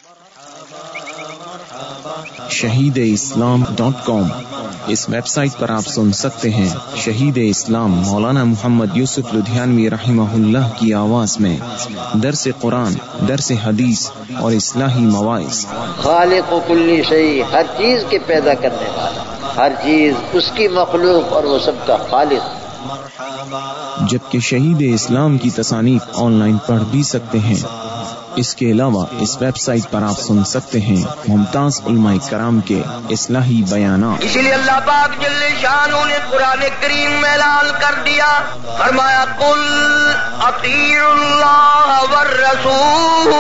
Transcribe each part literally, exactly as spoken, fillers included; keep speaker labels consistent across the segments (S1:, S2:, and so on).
S1: شہید Islam dot com, اس website پر آپ سن سکتے ہیں شہید اسلام مولانا محمد یوسف لدھیانوی رحمہ اللہ کی آواز میں درس قرآن، درس حدیث اور اصلاحی مواعظ۔
S2: خالق و کلی شیء، ہر چیز کے پیدا کرنے والا، ہر چیز اس کی مخلوق اور وہ سب کا خالق۔
S1: جبکہ شہید اسلام کی تصانیف آن لائن پڑھ بھی سکتے ہیں۔ اس کے علاوہ اس ویب سائٹ پر آپ سن سکتے ہیں ممتاز علماء کرام کے اصلاحی بیانات۔
S3: اسی لیے اللہ پاک جل شانہ نے قرآن کریم میں اعلان کر دیا، فرمایا قل اطیعوا اللہ والرسول۔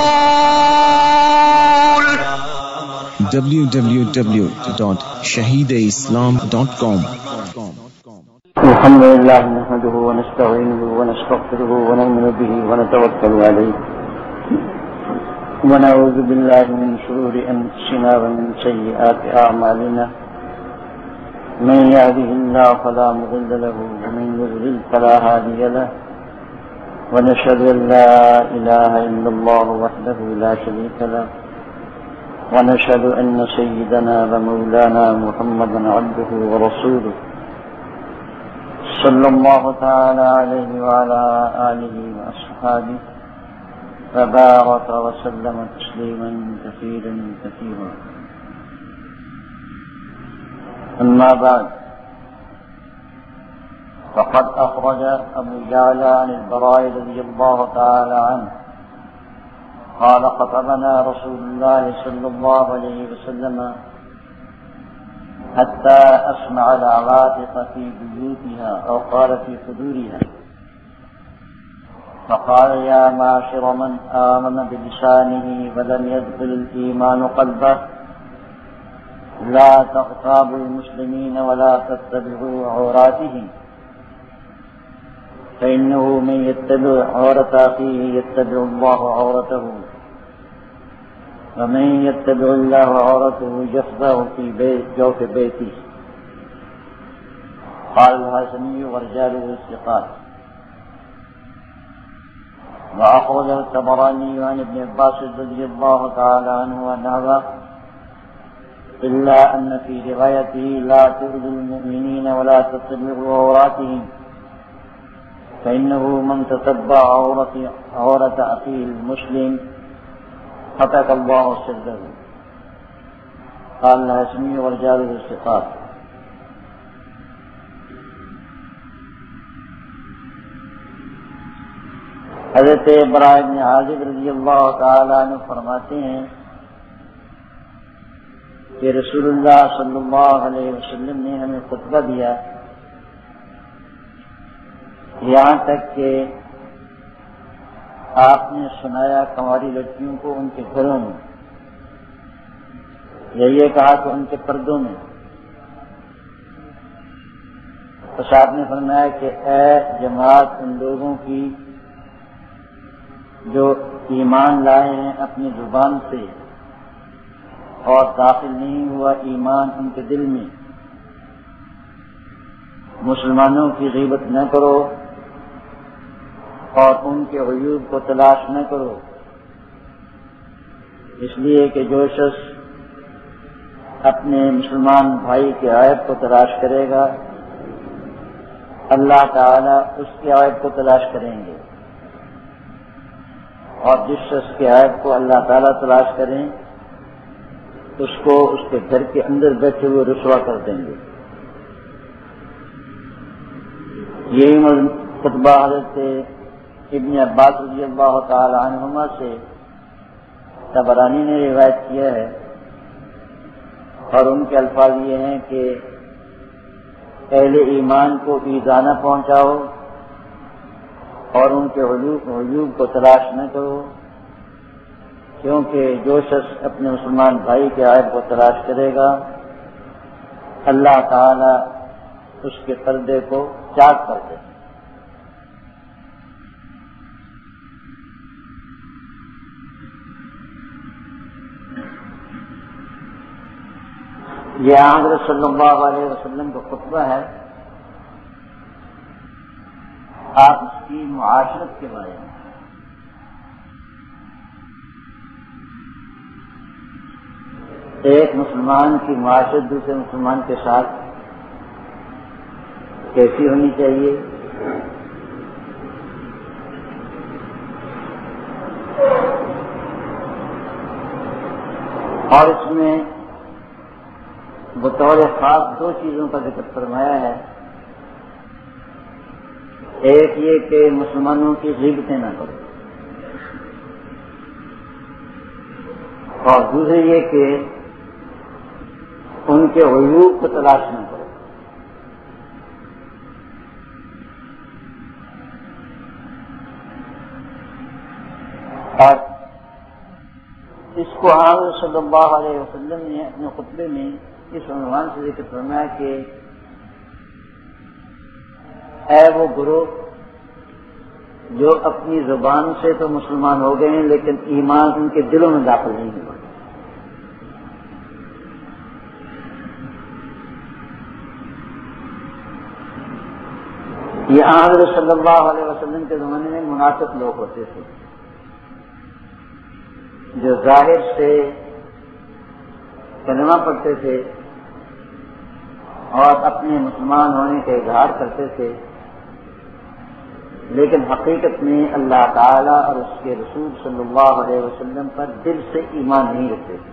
S1: W W W dot Shaheed Islam dot کام۔
S4: الحمد للہ نحمده ونستعینه ونستغفره ونؤمن به ونتوکل علیہ ونعوذ باللہ من شرور انفسنا ومن سیئات اعمالنا، من يهده الله فلا مضل له ومن يضلل فلا هادي له، ونشهد ان لا اله الا الله وحده لا شريك له، ونشهد ان سيدنا ومولانا محمدا عبده ورسوله صلی اللہ تعالی علیہ وعلى آلہ واصحابہ وبارک وسلم تسلیما کثیرا کثیرا۔ اما بعد، فقد اخرج ابو يعلى عن البراء رضی اللہ تعالی عنہ قال خطبنا رسول اللہ صلی اللہ علیہ وسلم حتى أسمع العواتق في بيوتها أو قال في صدورها، فقال يا معشر من آمن بلسانه ولم يدخل الإيمان قلبه، لا تغتابوا المسلمين ولا تتبعوا عوراتهم، فإنه من يتبع عورة أخيه يتبع الله عورته، ومن يتبع الله عورته يفضح في بيت جوف بيته۔ قال الهاشمي ورجاله الثقات۔ وأخرج الطبراني عن ابن عباس رضي الله تعالى عنه ونحوه، إلا أن في روايته لا تؤذوا المؤمنين ولا تتبعوا عوراتهم، فإنه من تتبع عورة أخيه المسلم فتح اللہ سرہ۔ قال الہاشمی ورجاله الثقات۔ حضرت براء بن عازب رضی اللہ تعالی عنہ فرماتے ہیں کہ رسول اللہ صلی اللہ علیہ وسلم نے ہمیں خطبہ دیا، یہاں تک کہ آپ نے سنایا کنواری لڑکیوں کو ان کے گھروں میں، یا یہ کہا کہ ان کے پردوں میں۔ تو آپ نے فرمایا کہ اے جماعت، ان لوگوں کی جو ایمان لائے ہیں اپنی زبان سے اور داخل نہیں ہوا ایمان ان کے دل میں، مسلمانوں کی غیبت نہ کرو اور ان کے عیوب کو تلاش نہ کرو، اس لیے کہ جو شخص اپنے مسلمان بھائی کے عیب کو تلاش کرے گا، اللہ تعالی اس کے عیب کو تلاش کریں گے، اور جس شخص کے عیب کو اللہ تعالی تلاش کریں اس کو اس کے گھر کے اندر بیٹھے ہوئے رسوا کر دیں گے۔ یہی خطبہ حضرت ابن عباس رضی اللہ تعالی عنہما سے طبرانی نے روایت کیا ہے، اور ان کے الفاظ یہ ہیں کہ اہل ایمان کو ایذا نہ پہنچاؤ اور ان کے عیوب کو تلاش نہ کرو، کیونکہ جو شخص اپنے مسلمان بھائی کے عیب کو تلاش کرے گا اللہ تعالی اس کے پردے کو چاک کر دے۔ یہ حضرت صلی اللہ علیہ وسلم کا خطبہ ہے، آپ اس کی معاشرت کے بارے میں، ایک مسلمان کی معاشرت دوسرے مسلمان کے ساتھ کیسی ہونی چاہیے؟ اور اس میں بطور خاص دو چیزوں کا ذکر فرمایا ہے. ایک یہ کہ مسلمانوں کی غیبتیں نہ کرو، اور دوسرے یہ کہ ان کے عیوب کو تلاش نہ کرو. اور اس کو حضرت صلی اللہ علیہ وسلم نے اپنے خطبے میں اس عنوان سے ذکر فرمایا کہ اے وہ گروہ جو اپنی زبان سے تو مسلمان ہو گئے ہیں لیکن ایمان ان کے دلوں میں داخل نہیں ہوا. یہ حضرت صلی اللہ علیہ وسلم کے زمانے میں منافق لوگ ہوتے تھے جو ظاہر سے کلمہ پڑھتے تھے اور اپنے مسلمان ہونے کا اظہار کرتے تھے، لیکن حقیقت میں اللہ تعالی اور اس کے رسول صلی اللہ علیہ وسلم پر دل سے ایمان نہیں رکھتے تھے.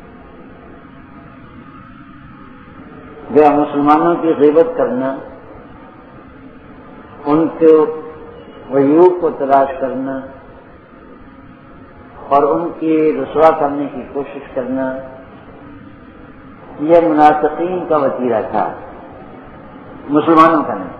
S4: جو مسلمانوں کی غیبت کرنا، ان کے عیوب کو تلاش کرنا اور ان کی رسوا کرنے کی کوشش کرنا، یہ منافقین کا وتیرہ تھا، مسلمانوں کا نہیں.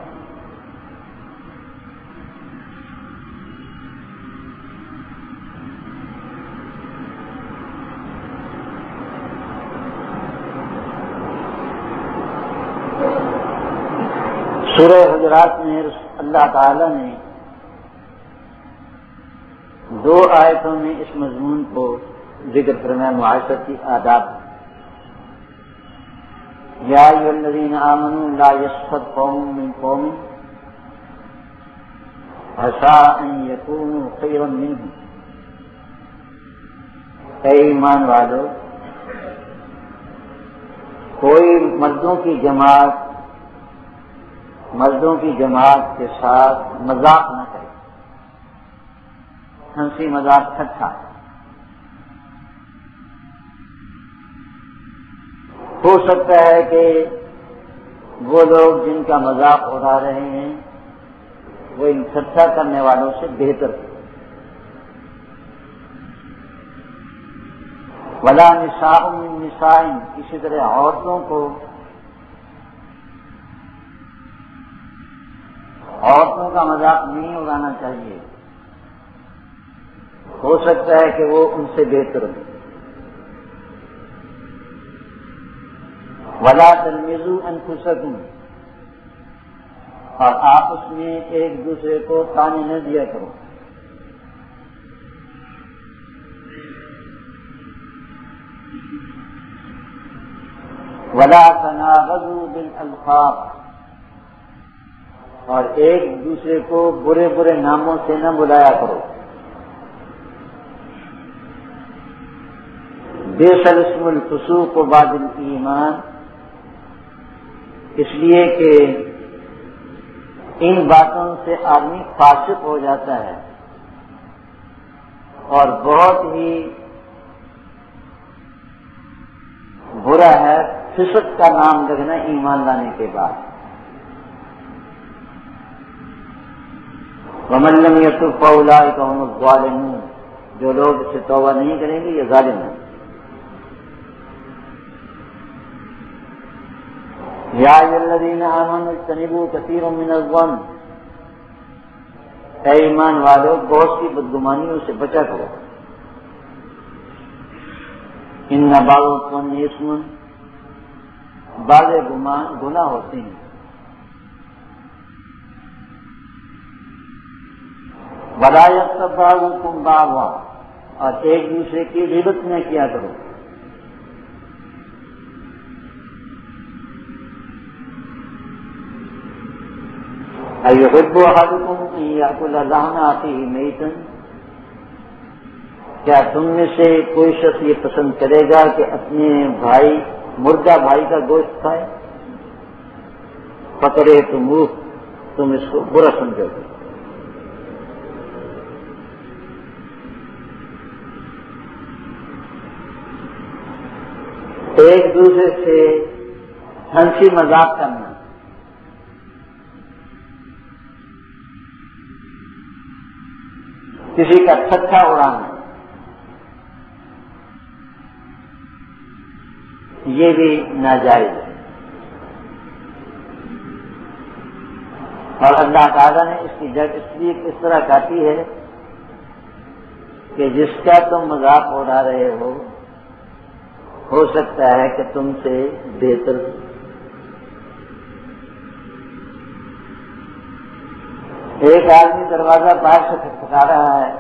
S4: سورہ حجرات میں اللہ تعالی نے دو آیتوں میں اس مضمون کو ذکر فرمایا، معاشرتی آداب. یا ایھا الذین آمنوا لا یسخر قوم من قوم عسیٰ ان یکونوا خیرا منہم. اے ایمان والو، کوئی مردوں کی جماعت مردوں کی جماعت کے ساتھ مذاق نہ کرے، ہنسی مذاق ٹھٹھا. ہو سکتا ہے کہ وہ لوگ جن کا مذاق اڑا رہے ہیں وہ ان ٹھٹھا کرنے والوں سے بہتر ہے. ولا نساء من نساء، اسی طرح عورتوں کو عورتوں کا مذاق نہیں اڑانا چاہیے، ہو سکتا ہے کہ وہ ان سے بہتر ہو. ولا تلمزوا انفسکم، اور آپس میں ایک دوسرے کو تانے نہ دیا کرو. ولا تنابزوا بالالقاب، اور ایک دوسرے کو برے برے ناموں سے نہ بلایا کرو. بئس الاسم الفسوق بعد الایمان، اس لیے کہ ان باتوں سے آدمی فاسق ہو جاتا ہے، اور بہت ہی برا ہے فسق کا نام رکھنا ایمان لانے کے بعد. ومن لم یتب فاولئک هم الظالمون، جو لوگ اس سے توبہ نہیں کریں گے یہ ظالم ہیں. یا ایھا الذین آمنوا اجتنبوا کثیرا من الظن، اے ایمان والو بہت سی بدگمانیوں سے بچا کرو. ان بعض الظن اثم، بعض گمان گناہ ہوتے ہیں. ولا یغتب بعضکم بعضا، اور ایک دوسرے کی غیبت نہ کیا کرو. ایحب احدکم ان یأکل لحم اخیہ میتا، کیا تم میں سے کوئی شخص یہ پسند کرے گا کہ اپنے بھائی مردہ بھائی کا گوشت کھائے؟ پکڑے تم تم اس کو برا سمجھو گے. ایک دوسرے سے ہنسی مذاق کرنا، کسی کا ٹھٹھا اڑانا، یہ بھی ناجائز ہے. اور اللہ تعالیٰ نے اس کی جڑ اس لیے اس طرح کاٹی ہے کہ جس کا تم مذاق اڑا رہے ہو ہو سکتا ہے کہ تم سے بہتر ہو. ایک آدمی دروازہ باہر سے کھٹکھٹا رہا ہے،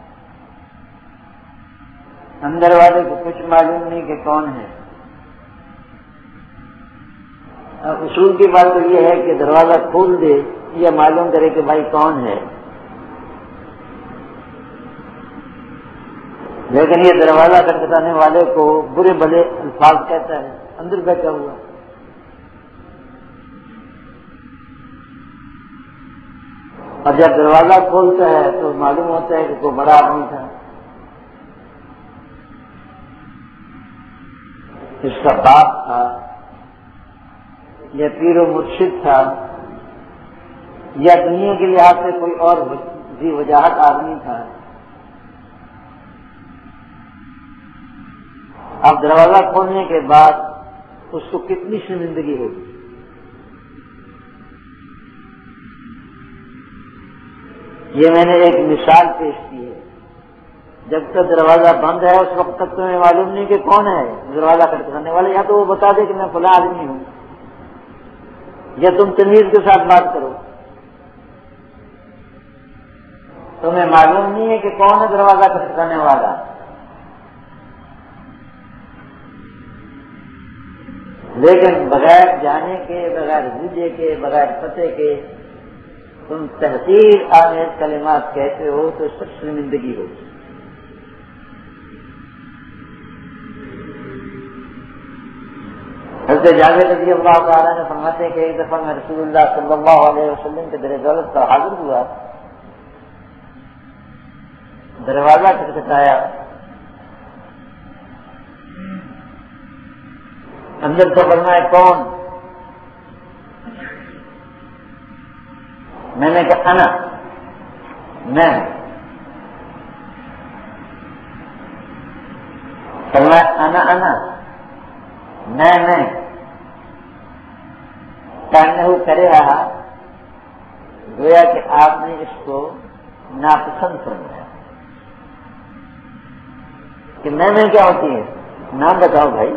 S4: اندر والے کو کچھ معلوم نہیں کہ کون ہے. اصول کی بات تو یہ ہے کہ دروازہ کھول دے یا معلوم کرے کہ بھائی کون ہے، لیکن یہ دروازہ کھٹکھٹانے والے کو برے بھلے الفاظ کہتا ہے اندر بیٹھا ہوا. اور جب دروازہ کھولتا ہے تو معلوم ہوتا ہے کہ کوئی بڑا آدمی تھا، اس کا باپ تھا یا پیر و مرشد تھا یا دنیا کے لحاظ سے کوئی اور بھی وجاہت آدمی تھا. اب دروازہ کھولنے کے بعد اس کو کتنی شرمندگی ہوگی. یہ میں نے ایک مثال پیش کی ہے. جب تک دروازہ بند ہے اس وقت تک تمہیں معلوم نہیں کہ کون ہے دروازہ کھٹکھٹانے والے. یا تو وہ بتا دے کہ میں فلاں آدمی ہوں، یا تم تمیز کے ساتھ بات کرو. تمہیں معلوم نہیں ہے کہ کون ہے دروازہ کھٹکھٹانے والا. لیکن بغیر جانے کے، بغیر بوجھے کے، بغیر پتے کے تم تحقیر آمیز کلمات کہتے ہو تو اس پر شرمندگی ہوگی. حضرت جابر رضی اللہ تعالیٰ نے فرماتے ہیں کہ ایک دفعہ میں رسول اللہ صلی اللہ علیہ وسلم کے در دولت پر حاضر ہوا، دروازہ کھٹکھٹایا، اندر سے فرمایا کون؟ میں نے کہا انا، میں. فرمایا انا انا، میں میں. کہنے ہو کرے رہا گویا کہ آپ نے اس کو ناپسند سمجھا کہ میں میں کیا ہوتی ہے. نام بتاؤ بھائی.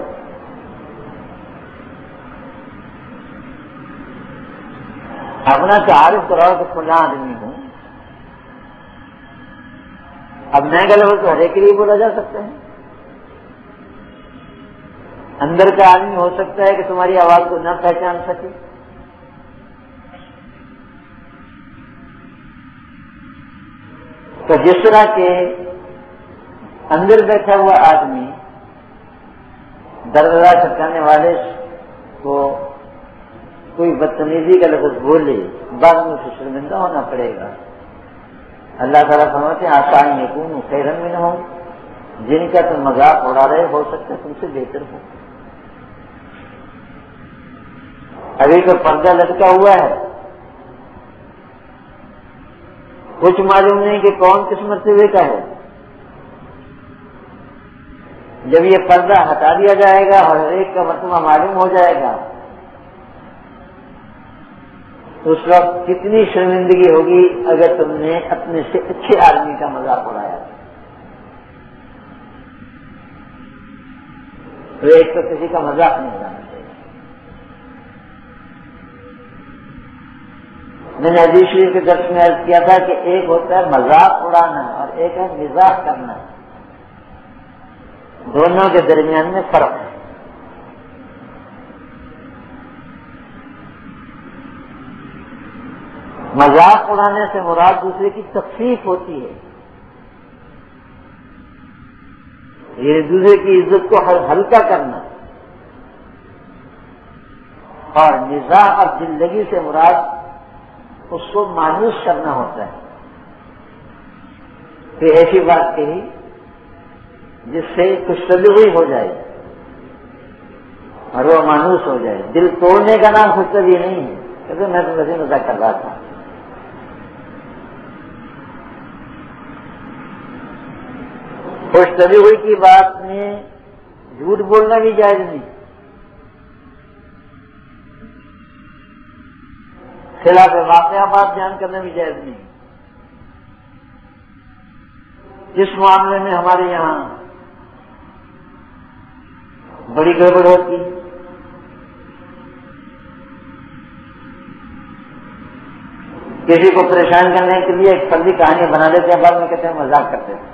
S4: اپنا تعارف کراؤ کہ فلاں آدمی ہوں. اب میں کا لفظ تو ہر ایک کے لیے بولا جا سکتا ہے. اندر کا آدمی ہو سکتا ہے کہ تمہاری آواز کو نہ پہچان سکے. تو جس طرح کے اندر بیٹھا ہوا آدمی دروازہ کھٹکانے والے کو کوئی بدتمیزی کا لفظ بولے بعد میں اسے شرمندہ ہونا پڑے گا. اللہ تعالیٰ فرماتے ہیں آسان یکون خیرا منہم، جن کا تم مذاق اڑا رہے ہو سکتا ہے تم سے بہتر ہو. ابھی تو پردہ لٹکا ہوا ہے، کچھ معلوم نہیں کہ کون کس مرتبے کا ہے. جب یہ پردہ ہٹا دیا جائے گا اور ہر ایک کا مرتبہ معلوم ہو جائے گا تو اس وقت کتنی شرمندگی ہوگی اگر تم نے اپنے سے اچھے آدمی کا مذاق اڑایا. تو ایک تو کسی کا مذاق نہیں اڑانا چاہیے. میں نے حدیث شریف کے درس میں عرض کیا تھا کہ ایک ہوتا ہے مذاق اڑانا اور ایک ہے مزاح کرنا. دونوں کے درمیان میں فرق ہے. مذاق اڑانے سے مراد دوسرے کی تکلیف ہوتی ہے.
S2: یہ دوسرے کی عزت کو ہلکا کرنا، اور نزاع اور زندگی سے مراد اس کو مانوس کرنا ہوتا ہے کہ ایسی بات کہی جس سے کچھ تبدیلی ہو جائے اور وہ مانوس ہو جائے. دل توڑنے کا نام خوش طبیعی نہیں ہے، کیونکہ میں تو ویسے مزاق کر رہا تھا. خوش طبیعی کی بات میں جھوٹ بولنا بھی جائز نہیں، خلاف واقعہ بات بیان کرنا بھی جائز نہیں. جس معاملے میں ہمارے یہاں بڑی گڑبڑ ہوتی ہے، کسی کو پریشان کرنے کے لیے ایک فرضی کہانی بنا لیتے ہیں، بعد میں کہتے ہیں مذاق کرتے ہیں.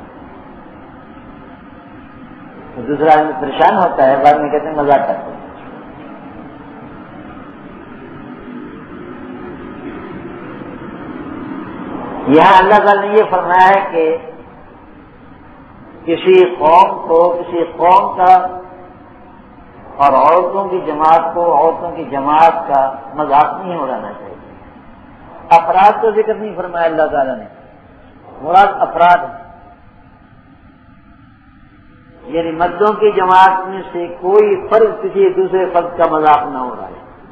S2: دوسرا آدمی پریشان ہوتا ہے، بعد میں کہتے ہیں مذاق کرتے ہیں. یہاں اللہ تعالیٰ نے یہ فرمایا ہے کہ کسی قوم کو، کسی قوم کا اور عورتوں کی جماعت کو، عورتوں کی جماعت کا مذاق نہیں اڑانا چاہیے. افراد کو ذکر نہیں فرمایا اللہ تعالیٰ نے، مراد افراد ہے، یعنی مردوں کی جماعت میں سے کوئی فرد کسی دوسرے فرد کا مذاق نہ اڑائے،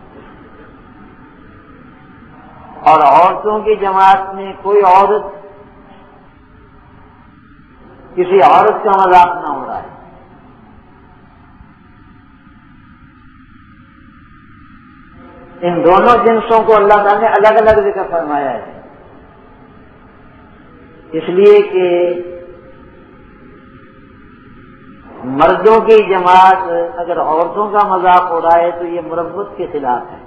S2: اور عورتوں کی جماعت میں کوئی عورت کسی عورت کا مذاق نہ اڑائے. ان دونوں جنسوں کو اللہ تعالیٰ نے الگ الگ ذکر فرمایا ہے، اس لیے کہ مردوں کی جماعت اگر عورتوں کا مذاق اڑائے تو یہ مربت کے خلاف ہے،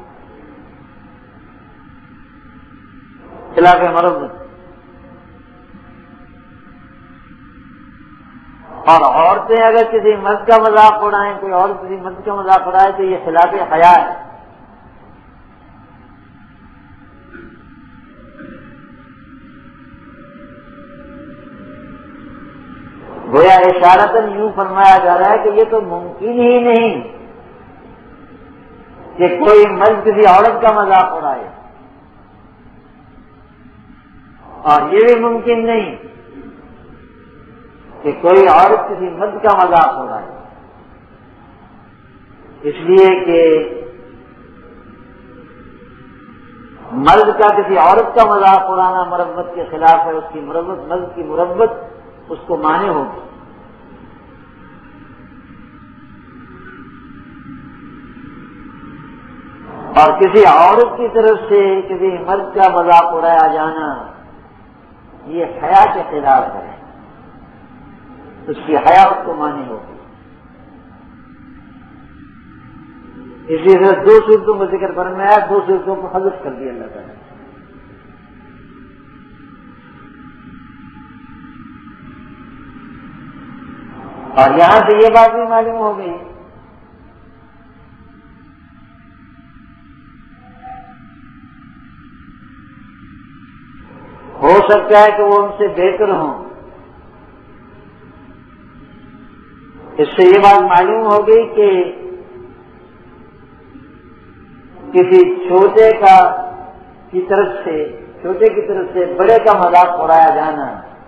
S2: خلاف مربت. اور عورتیں اگر کسی مرد کا مذاق اڑائیں، کوئی عورت کسی مرد کا مذاق اڑائے تو یہ خلاف حیا ہے. گویا اشارتاً یوں فرمایا جا رہا ہے کہ یہ تو ممکن ہی نہیں کہ کوئی مرد کسی عورت کا مذاق اڑائے، اور یہ بھی ممکن نہیں کہ کوئی عورت کسی مرد کا مذاق اڑائے، اس لیے کہ مرد کا کسی عورت کا مذاق اڑانا مربت کے خلاف ہے. اس کی مربت، مرد کی مربت اس کو مانے ہوگی. اور کسی عورت کی طرف سے کسی مرد کا مذاق اڑایا جانا یہ حیا کے خلاف ہے، اس کی حیا اس کو مانے ہوگی. اسی طرح دو صورتوں کا ذکر فرمایا، دو صورتوں کو حذف کر دیا اللہ تعالیٰ. اور یہاں سے یہ بات بھی معلوم ہو گئی ہو سکتا ہے کہ وہ ان سے بہتر ہوں. اس سے یہ بات معلوم ہو گئی کہ کسی چھوٹے کا کی طرف سے چھوٹے کی طرف سے بڑے کا مذاق اڑایا جانا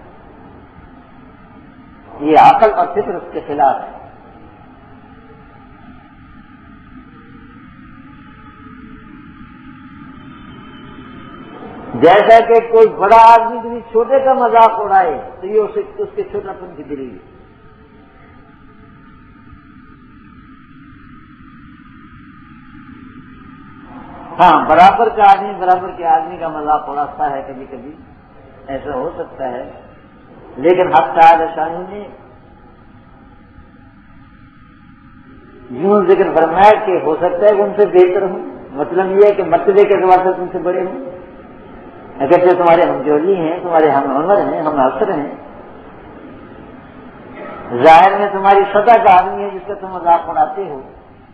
S2: یہ عقل اور فطرت کے خلاف ہے. جیسا کہ کوئی بڑا آدمی کسی چھوٹے کا مذاق اڑائے تو یہ اسے اس کے چھوٹا پن کی دلیل ہے. ہاں برابر کا آدمی برابر کے آدمی کا مذاق اڑاتا ہے، کبھی کبھی ایسا ہو سکتا ہے، لیکن حق تعالی شان نے یوں ذکر فرمایا کہ ہو سکتا ہے کہ ان سے بہتر ہوں. مطلب یہ ہے کہ مرتبے کے اعتبار سے تم سے بڑے ہوں، اگرچہ تمہارے ہم جولی ہیں، تمہارے ہم عمر ہیں، ہم افسر ہیں، ظاہر میں تمہاری سطح کا آدمی ہے جس کا تم مذاق اڑاتے ہو،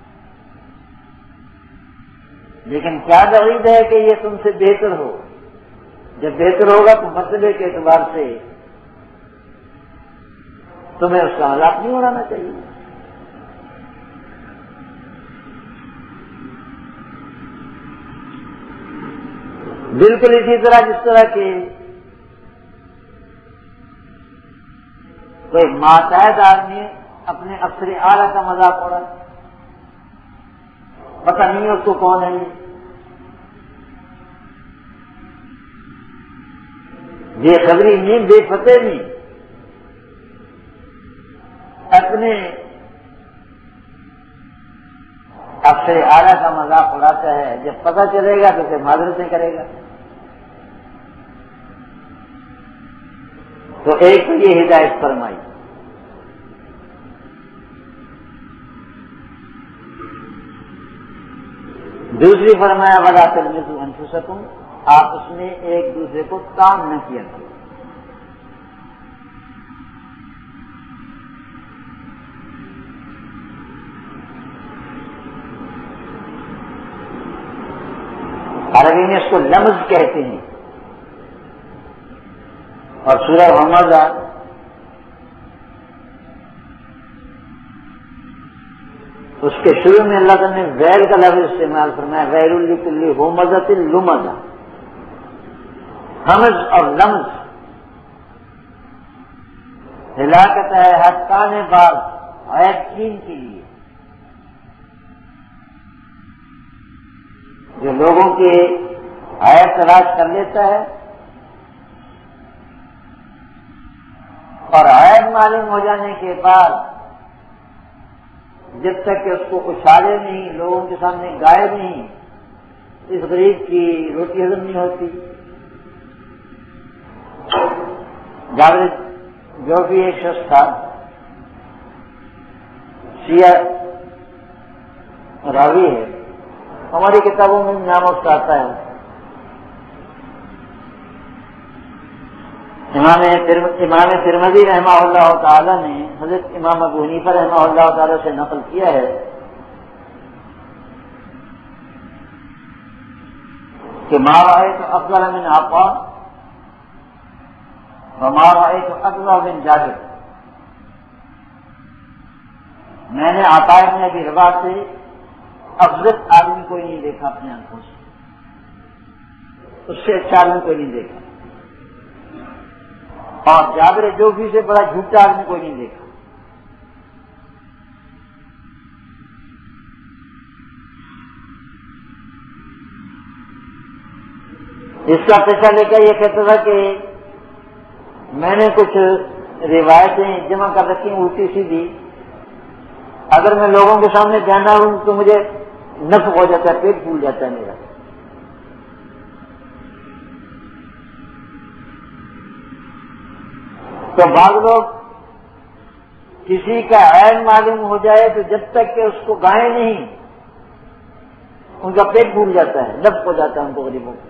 S2: لیکن کیا دلیل ہے کہ یہ تم سے بہتر ہو؟ جب بہتر ہوگا تو مرتبے کے اعتبار سے تمہیں اس کا مذاق نہیں اڑانا چاہیے. بالکل اسی طرح جس طرح کہ کوئی ماتحت آدمی اپنے افسر اعلیٰ کا مذاق اڑا، پتہ نہیں اس کو کون ہے، بے خبری نہیں، بے فتح نہیں، اپنے افسر اعلیٰ کا مذاق اڑاتا ہے. جب پتہ چلے گا تو اسے معذرتیں کرے گا. تو ایک تو یہ ہدایت فرمائی. دوسری فرمایا ولا تلمزوا انفسکم، آپ اس میں ایک دوسرے کو کام نہ کیا کریں. عربی میں اس کو لمز کہتے ہیں. اور سورہ حمزہ اس کے شروع میں اللہ تعالیٰ نے ویل کا لفظ استعمال فرمایا، ویل لکل ہمزۃ لمزہ. حمز اور لمز ہلاکت ہے ہتکان باز عیب چین کے لیے، جو لوگوں کے عیب تلاش کر لیتا ہے اور عیب معلوم ہو جانے کے بعد جب تک کہ اس کو اچھالے نہیں، لوگوں کے سامنے گائے نہیں، اس غریب کی روٹی ہضم نہیں ہوتی. جابر جو بھی ایک شخص تھا، شیعہ راوی ہے، ہماری کتابوں میں نام اس کا آتا ہے. امام امام ترمذی رحمہ اللہ تعالی نے حضرت امام ابو حنیفہ رحمہ اللہ تعالی سے نقل کیا ہے کہ ما رأیت افضل من عطاء وما رأیت افضل من جابر. میں نے عطاء بن ابی رباح سے افضل آدمی کوئی نہیں دیکھا اپنے آنکھوں سے، اس سے اچھا آدمی کوئی نہیں دیکھا، اور جابر جوفی سے بڑا جھوٹا آدمی کوئی نہیں دیکھا. اس کا پیسہ لے کر یہ کہتا تھا کہ میں نے کچھ روایتیں جمع کر رکھی ہیں الٹی سیدھی، اگر میں لوگوں کے سامنے جانا ہوں تو مجھے نفع ہو جاتا ہے، پیٹ پھول جاتا ہے میرا. تو بعض لوگ کسی کا عین معلوم ہو جائے تو جب تک کہ اس کو گائے نہیں ان کا پیٹ پھول جاتا ہے، نفع ہو جاتا ہے ان کو غریبوں کو.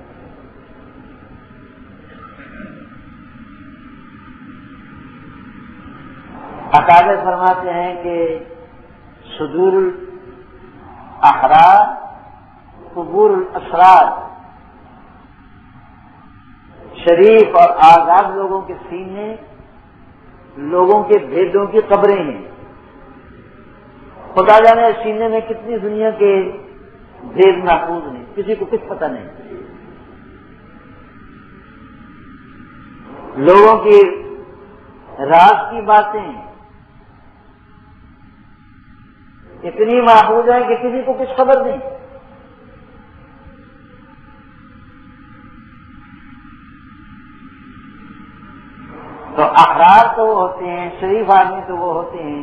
S2: اکابر فرماتے ہیں کہ صدور الاحرار قبور الاسرار، شریف اور آزاد لوگوں کے سینے لوگوں کے بھیدوں کی قبریں ہیں. خدا جانے سینے میں کتنی دنیا کے بھید محفوظ ہیں، کسی کو کچھ پتہ نہیں. لوگوں کی راز کی باتیں اتنی محفوظ ہیں کہ کسی کو کچھ خبر نہیں. تو احرار تو وہ ہوتے ہیں، شریف آدمی تو وہ ہوتے ہیں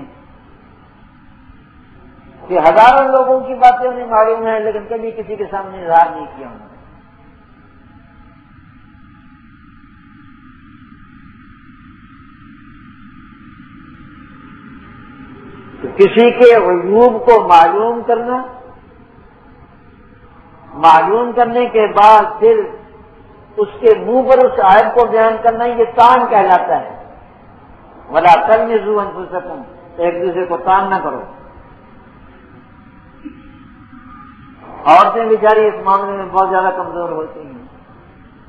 S2: کہ ہزاروں لوگوں کی باتیں انہیں معلوم ہیں لیکن کبھی کسی کے سامنے اظہار نہیں کیا انہوں نے. تو کسی کے عیوب کو معلوم کرنا، معلوم کرنے کے بعد پھر اس کے منہ پر اس عیب کو بیان کرنا یہ تان کہلاتا ہے. ولا تلمزوا انفسکم، ایک دوسرے کو تان نہ کرو. عورتیں بیچاری اس معاملے میں بہت زیادہ کمزور ہوتی ہیں،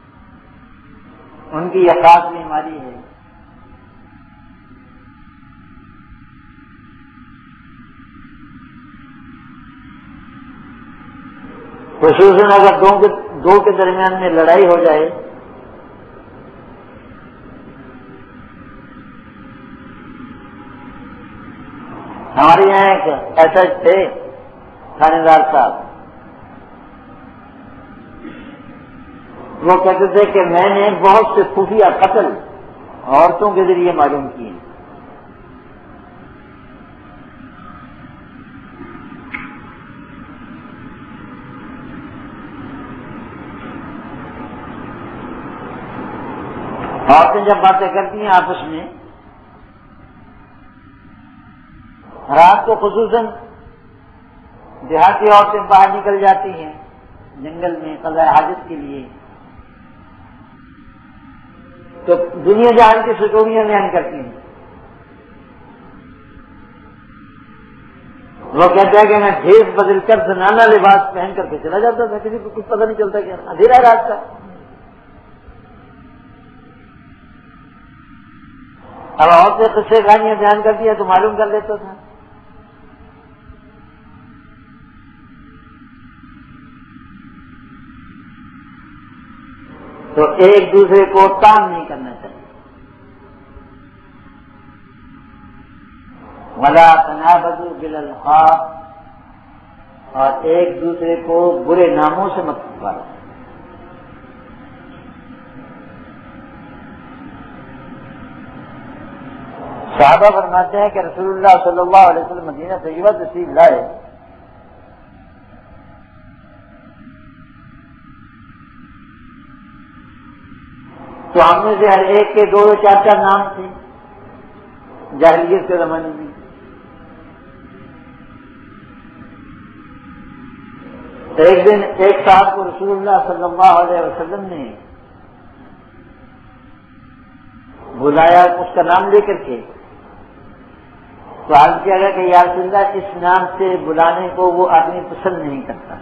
S2: ان کی یہ خاص بیماری ہے. خصوصاً اگر دو کے دو کے درمیان میں لڑائی ہو جائے ہمارے یہاں ایک ایسا تھے تھانے دار صاحب، وہ کہتے تھے کہ میں نے بہت سے خفیہ قتل عورتوں کے ذریعے معلوم کیے، عورتیں جب باتیں کرتی ہیں آپس میں رات کو، خصوصاً دیہاتی عورتیں باہر نکل جاتی ہیں جنگل میں قضاء حاجت کے لیے، تو دنیا جہان کی سٹوریاں بیان کرتی ہیں۔ وہ کہتے ہیں کہ میں ڈھیس بدل کر زنانہ لباس پہن کر کے چلا جاتا تھا، کسی کو کچھ پتہ نہیں چلتا، کیا اندھیرا رات کا۔ اب عورتیں قصے کہانیاں بیان کرتی ہیں تو معلوم کر لیتا تھا۔ تو ایک دوسرے کو کام نہیں کرنا چاہیے۔ ولا تنابذوا بالالقاب، اور ایک دوسرے کو برے ناموں سے مت پکارو۔ صحابہ فرماتے ہیں کہ رسول اللہ صلی اللہ علیہ وسلم مدینہ طیبہ تشریف لائے تو ہم میں سے ہر ایک کے دو چار چار نام تھے جاہلیت کے زمانے میں۔ ایک دن ایک صاحب کو رسول اللہ صلی اللہ علیہ وسلم نے بلایا اس کا نام لے کر کے، تو عرض کیا گیا کہ یا رسول اللہ اس نام سے بلانے کو وہ آدمی پسند نہیں کرتا،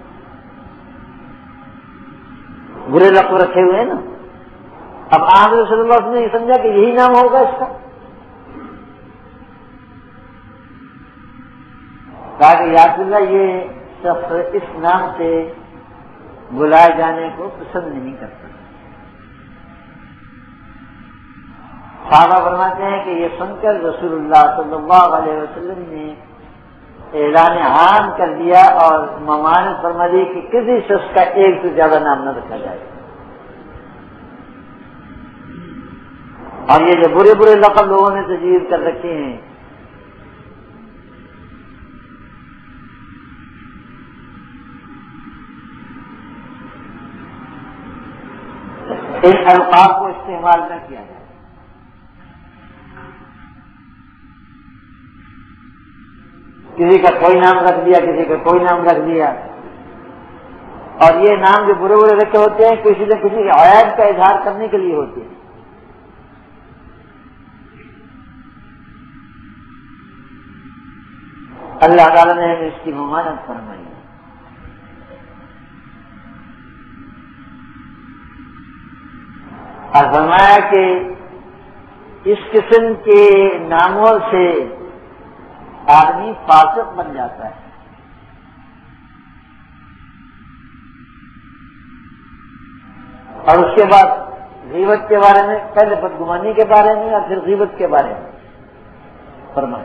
S2: برے لقب رکھے ہوئے ہیں نا۔ اب آپ صلی اللہ علیہ وسلم نے یہ سمجھا کہ یہی نام ہوگا اس کا، کہا کہ یا رسول اللہ یہ شخص اس نام سے بلائے جانے کو پسند نہیں کرتا۔ صحابہ فرماتے ہیں کہ یہ سن کر رسول اللہ صلی اللہ علیہ وسلم نے اعلان عام کر دیا اور ممانعت فرما دی کہ کسی شخص کا ایک سے زیادہ نام نہ رکھا جائے، اور یہ جو برے برے لقب لوگوں نے تجویز کر رکھے ہیں ان القاب کو استعمال نہ کیا جائے۔ کسی کا کوئی نام رکھ دیا، کسی کا کوئی نام رکھ دیا، اور یہ نام جو برے برے رکھے ہوتے ہیں کسی نہ کسی عیب کا اظہار کرنے کے لیے ہوتے ہیں۔ اللہ تعالیٰ نے ہمیں اس کی ممانعت فرمائی ہے۔ اور فرمایا کہ اس قسم کے ناموں سے آدمی فاسق بن جاتا ہے۔ اور اس کے بعد غیبت کے بارے میں، پہلے بدگمانی کے بارے میں اور پھر غیبت کے بارے میں فرمایا۔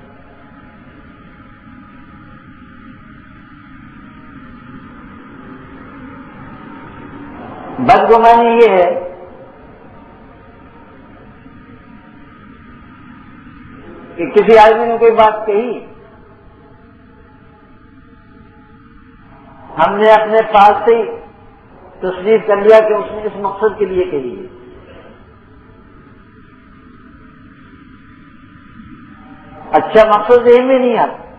S2: بدگمانی یہ ہے کہ کسی آدمی نے کوئی بات کہی، ہم نے اپنے پاس سے تصدیق کر لیا کہ اس نے اس مقصد کے لیے کہی ہے، اچھا مقصد ذہن میں نہیں آتا،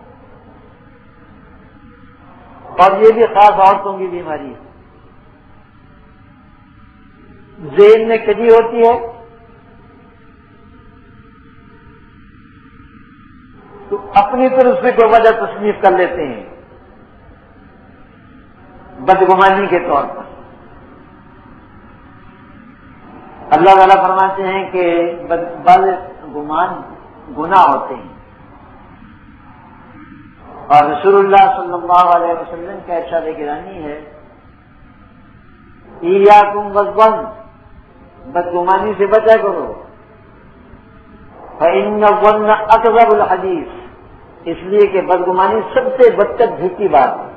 S2: اور یہ بھی خاص عورتوں کی بیماری ہے، ذہن میں کجی ہوتی ہے تو اپنی طرف سے کوئی وجہ تصنیف کر لیتے ہیں بدگمانی کے طور پر۔ اللہ تعالیٰ فرماتے ہیں کہ بد گمان گناہ ہوتے ہیں، اور رسول اللہ صلی اللہ علیہ وسلم کا ارشاد گرامی ہے ایاکم والظن، بدگمانی سے بچا کرو، فإن الظن اکذب الحدیث، اس لیے کہ بدگمانی سب سے بدتر جھوٹی بات ہے۔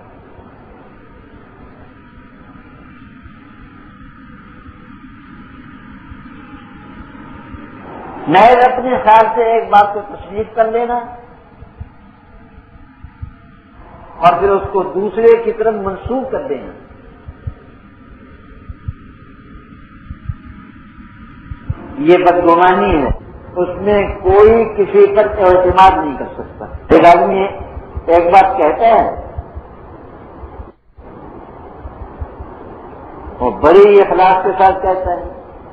S2: محض اپنے خیال سے ایک بات کو تصدیق کر لینا اور پھر اس کو دوسرے کی طرف منسوخ کر دینا، یہ بدگمانی ہے، اس میں کوئی کسی پر اعتماد نہیں کر سکتا۔ ایک آدمی ایک بات کہتا ہے وہ بڑی اخلاص کے ساتھ کہتا ہے،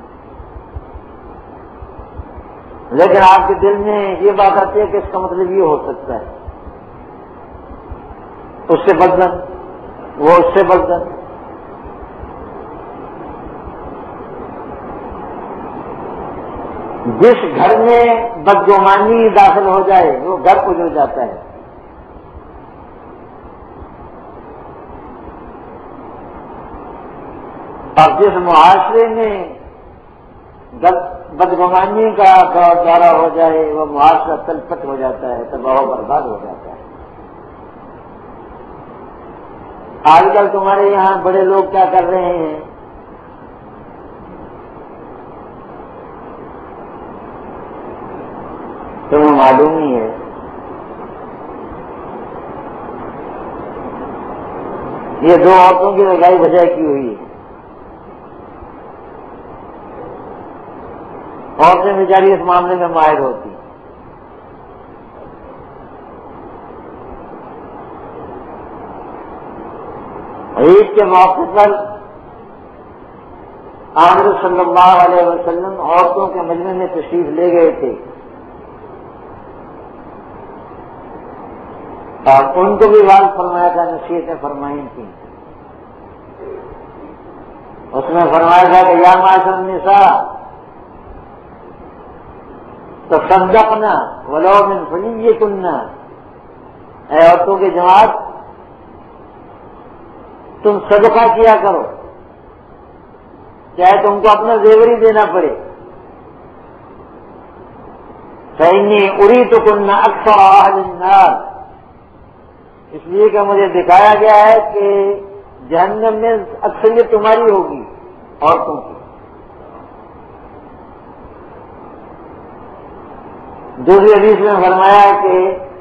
S2: لیکن آپ کے دل میں یہ بات آتی ہے کہ اس کا مطلب یہ ہو سکتا ہے، اس سے بدزن، وہ اس سے بدزن۔ جس گھر میں بدگمانی داخل ہو جائے وہ گھر اجڑ جاتا ہے۔ اور جس معاشرے میں بدگمانی کا دورہ ہو جائے وہ معاشرہ تلپٹ ہو جاتا ہے، تباہ و برباد ہو جاتا ہے۔ آج کل تمہارے یہاں بڑے لوگ کیا کر رہے ہیں، تمہیں معلوم ہی ہے، یہ دو عورتوں کی رگائی بجائی کی ہوئی ہے، عورتیں بیچاری اس معاملے میں ماہر ہوتی ہیں۔ عید کے موقع پر آمر صلی اللہ علیہ وسلم عورتوں کے مجمع میں تشریف لے گئے تھے اور ان کو بھی واضح فرمایا تھا، نصیحتیں فرمائی تھیں۔ اس میں فرمایا تھا کہ یا معاشر النساء تصدقنا ولو من فلیکن، اے عورتوں کی جماعت تم صدقہ کیا کرو، چاہے تم کو اپنا زیور ہی دینا پڑے۔ فإنی أُرِيتُكُنَّ أَكْثَرَ أَهْلِ النَّارِ، اس لیے کہ مجھے دکھایا گیا ہے کہ جہنم میں اکثریت تمہاری ہوگی، عورتوں کی۔ دوسری حدیث میں فرمایا کہ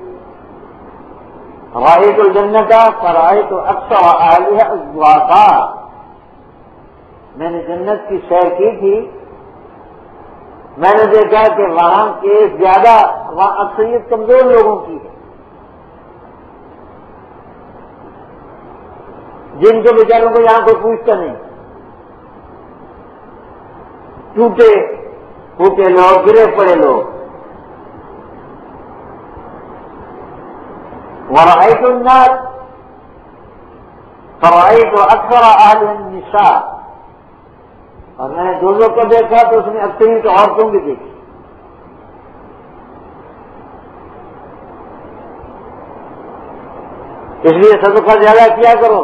S2: رأیت الجنت فرأیت اکثر اہلها الضعفاء، میں نے جنت کی سیر کی تھی، میں نے دیکھا کہ وہاں کے زیادہ وہاں اکثریت کمزور لوگوں کی ہے، جن کے بیچاروں کو یہاں کوئی پوچھتا نہیں، ٹوٹے پھوٹے لوگ، گرے پڑے لوگ۔ ورأيت الناس فرأيت أكثر أهل النساء، اور میں نے دوزخ کو دیکھا تو اس میں اکثریت عورتوں کی دیکھی۔ اس لیے صدقہ زیادہ کیا کرو۔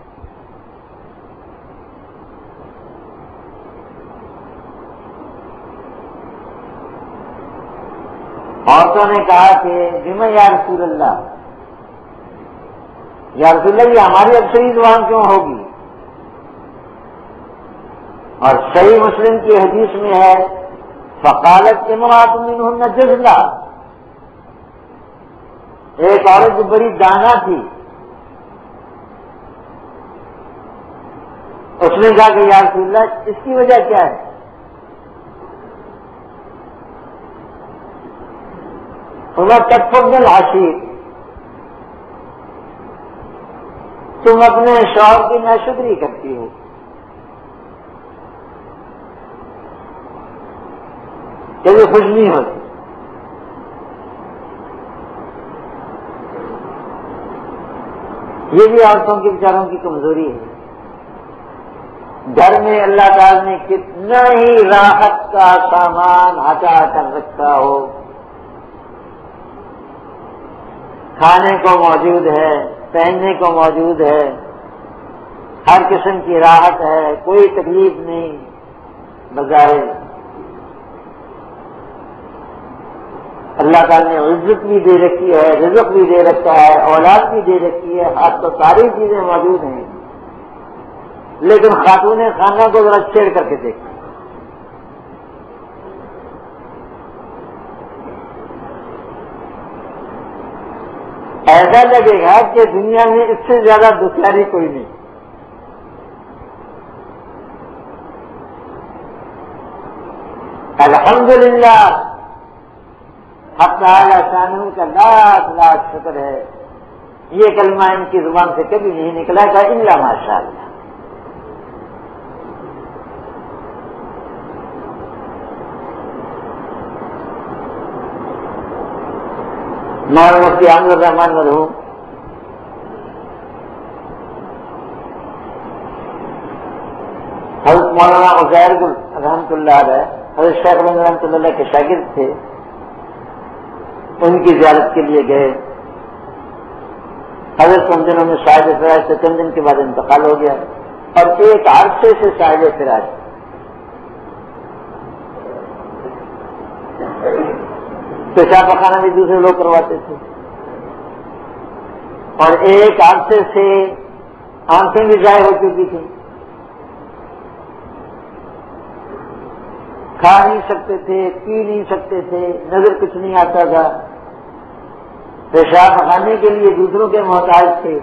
S2: عورتوں نے کہا کہ بما یا رسول اللہ، یا رسول اللہ یہ ہماری اکثریت وہاں کیوں ہوگی؟ اور صحیح مسلم کی حدیث میں ہے فقالت امرأۃ منہن جزلہ، ایک عورت جو بڑی دانا تھی، اس نے کہا کہ یا رسول اللہ اس کی وجہ کیا ہے؟ تکفرن العشیر، تم اپنے شوہر کی ناشکری کرتی ہو۔ کبھی خوش نہیں ہوتی۔ یہ بھی عورتوں کے بیچاروں کی کمزوری ہے۔ گھر میں اللہ تعالی نے کتنا ہی راحت کا سامان ہٹا کر رکھا ہو، کھانے کو موجود ہے، پہننے کو موجود ہے، ہر قسم کی راحت ہے، کوئی تکلیف نہیں بظاہر۔ اللہ تعالیٰ نے عزت بھی دے رکھی ہے، رزق بھی دے رکھا ہے، اولاد بھی دے رکھی ہے، ہاتھ تو ساری چیزیں موجود ہیں، لیکن خاتون خانہ کو ذرا چھیڑ کر کے دیکھیں، ایسا لگے گا کہ دنیا میں اس سے زیادہ دشواری کوئی نہیں۔ الحمدللہ حق تعالی شانہ کا لاکھ لاکھ شکر ہے، یہ کلمہ ان کی زبان سے کبھی نہیں نکلا تھا الا ماشاءاللہ۔ مولانا مفتی احمد الرحمان مرحوم حضرت مولانا عزیر گل رحمۃ اللہ علیہ حضرت شیخ بن رحمۃ اللہ کے شاگرد تھے، ان کی زیارت کے لیے گئے۔ حضرت ان دنوں میں صاحب فراج سے چند دن کے بعد انتقال ہو گیا، اور ایک عرصے سے صاحب فراج پیشاب پخانا بھی دوسرے لوگ کرواتے تھے، اور ایک عرصے سے آنکھیں بھی ضائع ہو چکی تھیں، کھا نہیں سکتے تھے، پی نہیں سکتے تھے، نظر کچھ نہیں آتا تھا، پیشاب پخانے کے لیے دوسروں کے محتاج تھے۔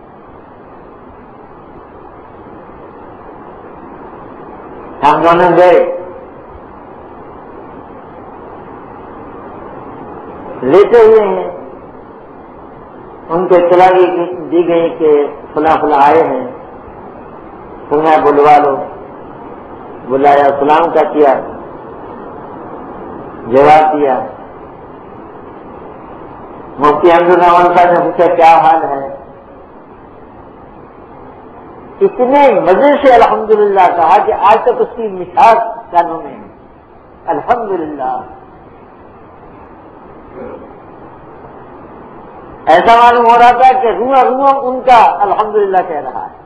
S2: ہم دونوں گئے، لیتے ہوئے ہیں، ان کو اطلاع دی گئی کہ فلاں فلاں آئے ہیں، تمہیں بلوا لو۔ بلایا، سلام کا کیا، جواب دیا۔ مفتی احمد الرحمان صاحب نے پوچھا کیا حال ہے؟ اتنے مزے سے الحمدللہ کہا کہ آج تک اس کی مثال کانوں میں ہے۔ الحمدللہ ایسا معلوم ہو رہا تھا کہ رواں رواں ان کا الحمدللہ کہہ رہا ہے۔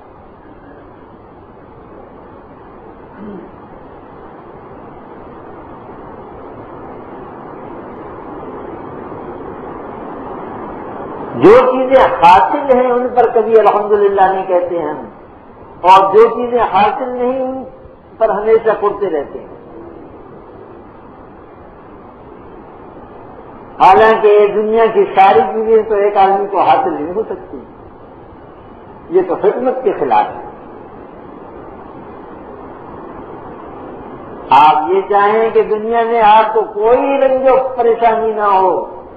S2: جو چیزیں حاصل ہیں ان پر کبھی الحمدللہ نہیں کہتے ہیں، اور جو چیزیں حاصل نہیں ان پر ہمیشہ پڑھتے رہتے ہیں۔ حالانکہ دنیا کی ساری چیزیں تو ایک آدمی کو حاصل نہیں ہو سکتی، یہ تو خدمت کے خلاف ہے۔ آپ یہ چاہیں کہ دنیا میں آپ کو کوئی رنج و پریشانی نہ ہو،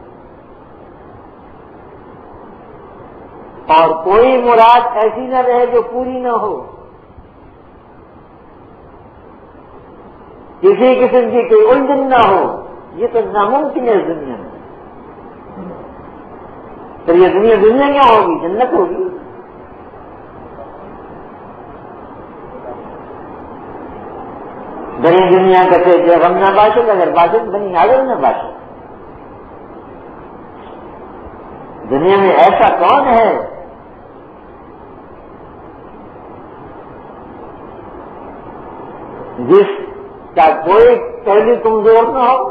S2: اور کوئی مراد ایسی نہ رہے جو پوری نہ ہو، کسی قسم کی کوئی الجھن نہ ہو، یہ تو ناممکن ہے دنیا میں۔ پھر یہ دنیا دنیا کیا ہوگی؟ جنت ہوگی۔ بنی دنیا کہتے جو غم نہ باشد، اگر باشد بنی آدم نہ باشد۔ دنیا میں ایسا کون ہے جس کا کوئی پہلو کمزور نہ ہو؟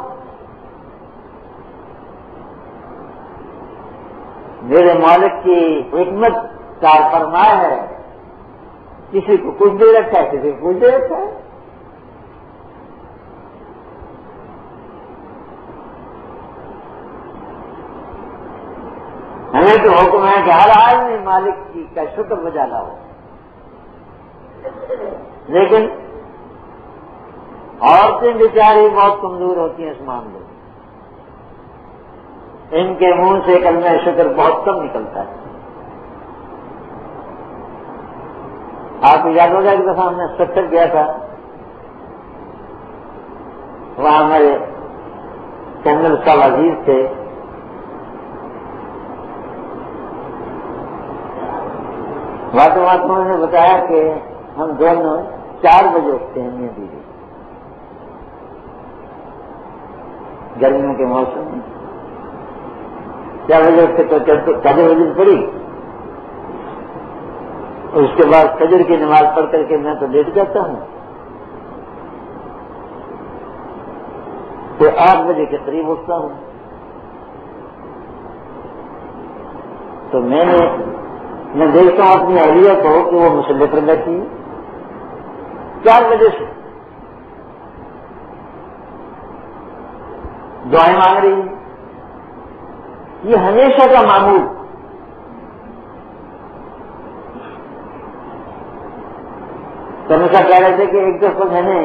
S2: میرے مالک کی حکمت کار فرما ہے، کسی کو کچھ دے رکھا ہے، کسی کو کچھ دے رکھا ہے۔ ہمیں تو حکم ہے کہ ہر آدمی مالک کی کا شکر بجا لاؤ، لیکن عورتیں بیچاری بہت کمزور ہوتی ہیں اس معاملے میں، ان کے منہ سے کلمہ شکر بہت کم نکلتا ہے۔ آپ کو یاد ہوگا ایک دفعہ ہم نے سٹر گیا تھا، وہاں ہمارے جنرل صاحب عزیز تھے، بات بات انہوں نے بتایا کہ ہم دونوں چار بجے اٹھتے ہیں میاں بیوی، گرمیوں کے موسم میں کیا وجہ سے قدر وجود پڑی، اس کے بعد فجر کی نماز پڑھ کر کے میں تو لیٹ جاتا ہوں، تو آٹھ بجے کے قریب اٹھتا ہوں، تو میں نے میں دیکھتا ہوں اپنی اہلیہ کو کہ وہ مسلح پر بیٹھی ہے چار بجے سے دعائیں مانگ رہی ہیں. یہ ہمیشہ کا معمول. تو ہمیشہ کہہ رہے تھے کہ ایک دفعہ میں نے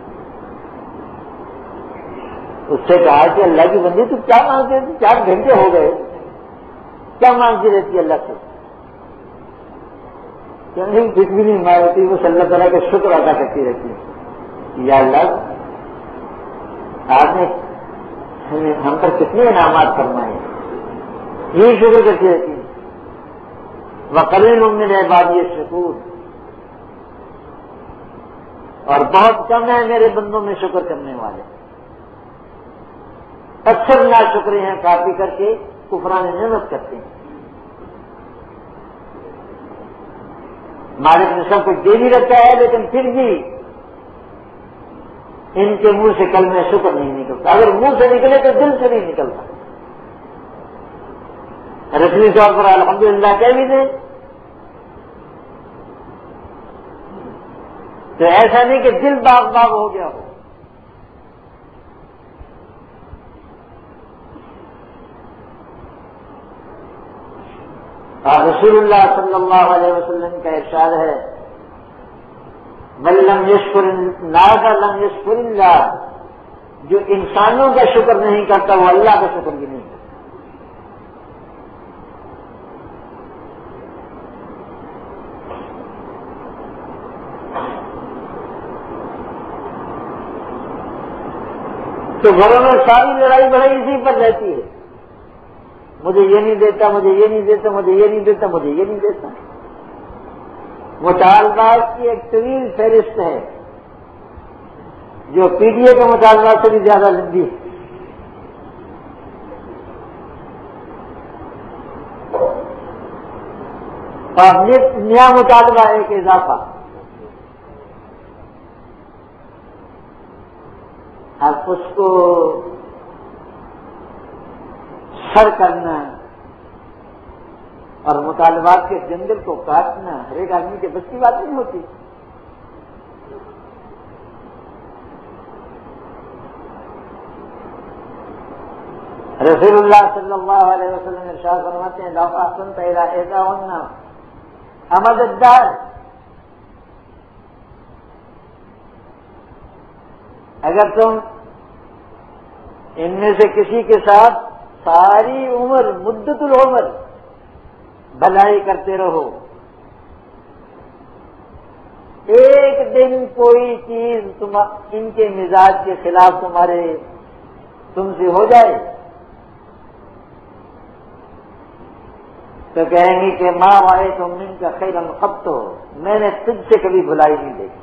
S2: اس سے کہا کہ اللہ کی بندی تو کیا مانگتی رہتی، چار گھنٹے ہو گئے کیا مانگتی رہتی اللہ سے؟ کچھ بھی نہیں مانگتی، وہ اللہ تعالیٰ کا شکر ادا کرتی رہتی ہے. یا اللہ آپ نے ہم پر کتنے انعامات فرمائے، یہی شکر کرتی رہتی ہے. وقلیل من عبادی الشکور، اور بہت کم ہے میرے بندوں میں شکر کرنے والے. اکثر نا شکرے ہیں کافی کر کے کفران نعمت کرتے ہیں. مالک نے سب کچھ دے بھی رکھا ہے لیکن پھر بھی ان کے منہ سے کلمہ شکر نہیں نکلتا. اگر منہ سے نکلے تو دل سے نہیں نکلتا. رسمی طور پر الحمدللہ کہہ بھی دیں تو ایسا نہیں کہ دل باغ باغ ہو گیا ہو. اور رسول اللہ صلی اللہ علیہ وسلم کا ارشاد ہے بل لم یشکر الناس لم یشکر اللہ، جو انسانوں کا شکر نہیں کرتا وہ اللہ کا شکر بھی نہیں کرتا. تو گھروں میں ساری لڑائی بڑھائی اسی پر رہتی ہے، مجھے یہ نہیں دیتا، مجھے یہ نہیں دیتا، مجھے یہ نہیں دیتا، مجھے یہ نہیں دیتا. مطالبات کی ایک طویل فہرست ہے جو پی ڈی اے کے مطالبات سے بھی زیادہ لمبی ہے. اور نیا مطالبہ ایک اضافہ. اب اس کو سر کرنا اور مطالبات کے جنگل کو کاٹنا ہر ایک آدمی کے بس کی بات نہیں ہوتی. رسول اللہ صلی اللہ علیہ وسلم ارشاد فرماتے ہیں لو احسنت الی احداہن حمد الدار، اگر تم ان میں سے کسی کے ساتھ ساری عمر مدت العمر بھلائی کرتے رہو، ایک دن کوئی چیز تم ان کے مزاج کے خلاف تمہارے تم سے ہو جائے تو کہیں گی کہ ماں آئے تم ان کا خیر الخط ہو، میں نے تجھ سے کبھی بھلائی نہیں دیکھی.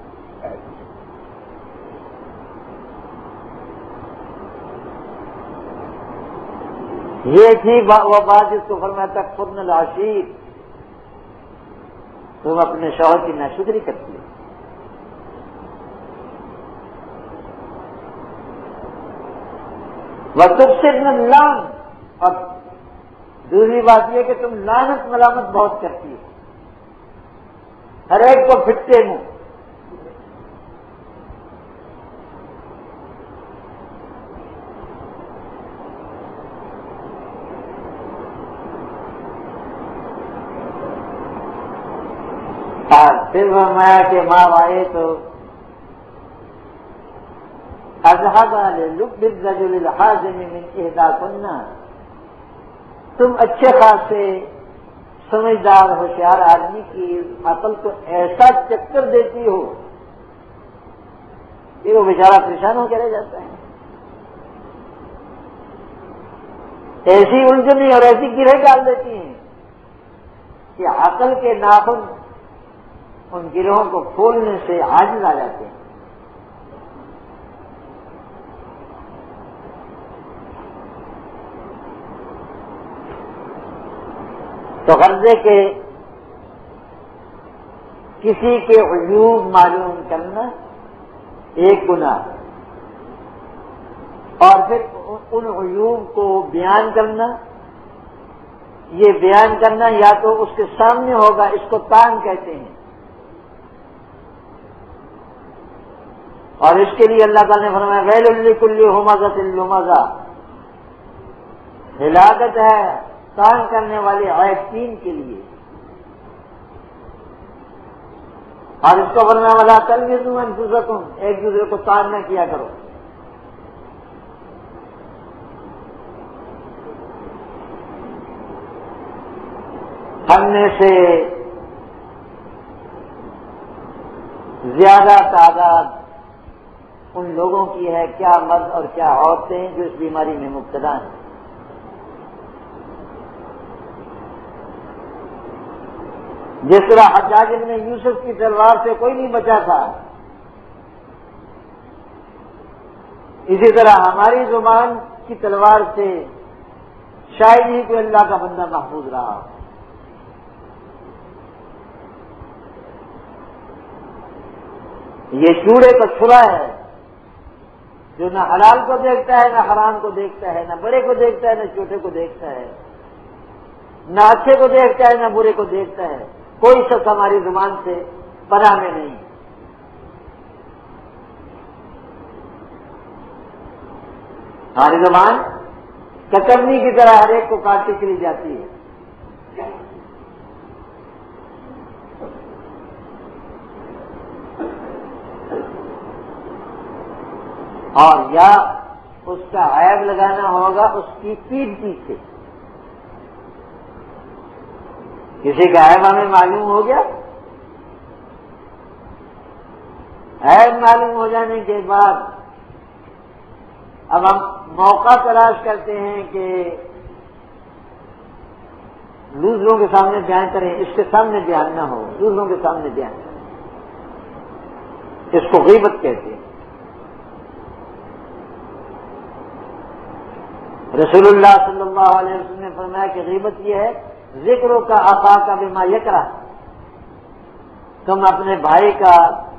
S2: یہ تھی وہ بات جس کو فرمایا تک فرن العشیر، تم اپنے شوہر کی ناشکری کرتی ہو. وَتُبْصِرْنَ اللَّعْنَ، اور دوسری بات یہ کہ تم لعنت ملامت بہت کرتی ہو، ہر ایک کو پھٹتے منہ. پھر فرمایا کہ ماں آئے تو اذهب للب الرجل الحازم من احداكن، تم اچھے خاصے سمجھدار ہوشیار آدمی کی عقل کو ایسا چکر دیتی ہو کہ وہ بیچارہ پریشان ہو کے رہ جاتا ہے. ایسی الجھنی اور ایسی گرہ ڈال دیتی ہیں کہ عقل کے ناخن ان گروہوں کو کھولنے سے عاجز آ جاتے ہیں. تو غرضے کے کسی کے عیوب معلوم کرنا ایک گناہ، اور پھر ان عیوب کو بیان کرنا، یہ بیان کرنا یا تو اس کے سامنے ہوگا، اس کو تان کہتے ہیں، اور اس کے لیے اللہ تعالیٰ نے فرمایا ویل لکل ہمزۃ لمزہ، ہلاکت ہے تان کرنے والے عائشین کے لیے، اور اس کو فرمایا ولا تلمزوا انفسکم، ایک دوسرے کو تان نہ کیا کرو۔ ہم میں سے زیادہ تعداد ان لوگوں کی ہے، کیا مرد اور کیا عورتیں، جو اس بیماری میں مبتلا ہیں۔ جس طرح حجاج بن یوسف کی تلوار سے کوئی نہیں بچا تھا، اسی طرح ہماری زبان کی تلوار سے شاید ہی کوئی اللہ کا بندہ محفوظ رہا۔ یہ چوڑے کا چھرا ہے جو نہ حلال کو دیکھتا ہے، نہ حرام کو دیکھتا ہے، نہ بڑے کو دیکھتا ہے، نہ چھوٹے کو دیکھتا ہے، نہ اچھے کو دیکھتا ہے، نہ برے کو دیکھتا ہے۔ کوئی شخص ہماری زبان سے پناہ میں نہیں۔ ہماری زبان کترنی کی طرح ہر ایک کو کاٹتی چلی جاتی ہے۔ اور یا اس کا عیب لگانا ہوگا اس کی پیٹھ پیچھے۔ کسی کا عیب ہمیں معلوم ہو گیا، عیب معلوم ہو جانے کے بعد اب ہم موقع تلاش کرتے ہیں کہ دوسروں کے سامنے بیان کریں، اس کے سامنے بیان نہ ہو، دوسروں کے سامنے بیان کریں، اس کو غیبت کہتے ہیں۔ رسول اللہ صلی اللہ علیہ وسلم نے فرمایا کہ غیبت یہ ہے ذکروں کا آقا کا بما یکرہ، تم اپنے بھائی کا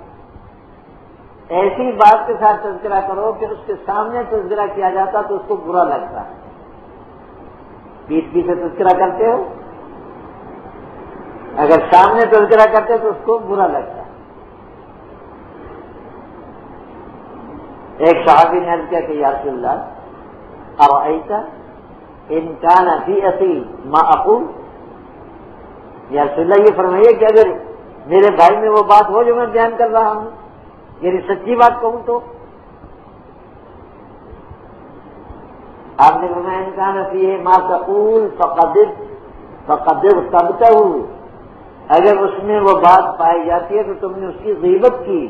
S2: ایسی بات کے ساتھ تذکرہ کرو کہ اس کے سامنے تذکرہ کیا جاتا تو اس کو برا لگتا ہے۔ پیٹھ پیچھے تذکرہ کرتے ہو، اگر سامنے تذکرہ کرتے تو اس کو برا لگتا ہے۔ ایک صحابی نے عرض کیا کہ یا رسول اللہ ارأیت ان کان فی اخی ما اقول، یا رسول اللہ یہ فرمائیے کہ اگر میرے بھائی میں وہ بات ہو جو میں بیان کر رہا ہوں، یعنی سچی بات کہوں تو؟ آپ نے فرمایا ان کان فی ما تقول فقد فقد اغتبتہ، اگر اس میں وہ بات پائی جاتی ہے تو تم نے اس کی غیبت کی۔